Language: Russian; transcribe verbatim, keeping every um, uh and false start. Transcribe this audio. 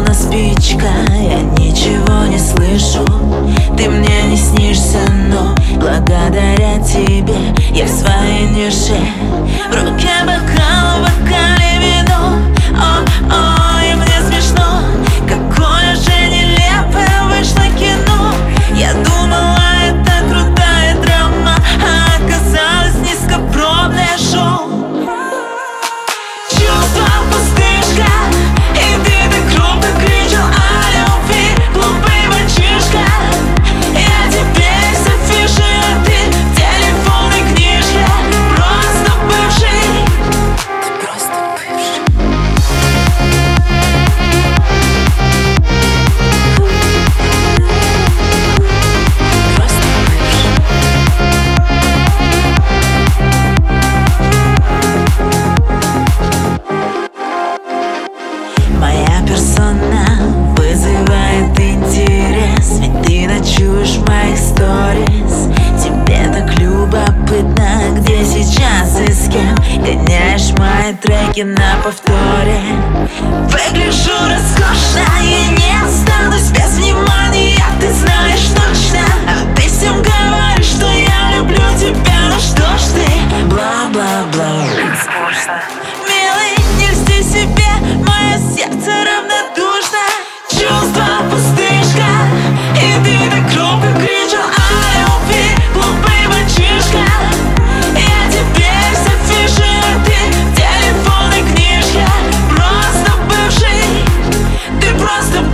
словно спичка, я ничего не слышу. Ты мне не снишься, но благодаря тебе я в своей нише. В руке бокал, в бокале вино. О-о, и мне смешно, какое же нелепое вышло кино. Я думала, это крутая драма, а оказалось низкопробное шоу. Чувство пустышка, и ты так громко кричал о любви, глупый мальчишка. Я теперь с афиши, а ты в телефонной книжке. Просто бывший, ты просто бывший. Просто бывший. Моя персона вызывает интерес, ведь ты ночуешь в моих сторис. Тебе так любопытно, где сейчас и с кем гоняешь мои треки на повторе. Выгляжу роскошно и не останусь без внимания, ты знаешь точно. А ты всем говоришь, что я люблю тебя, ну что ж ты бла-бла-бла. Милый, не льсти себе, мое сердце равнодушно. Чувство пустышка, и ты так громко кричал о любви, глупый мальчишка. Я теперь с афиши, а ты в телефонной книжке. Просто бывший, ты просто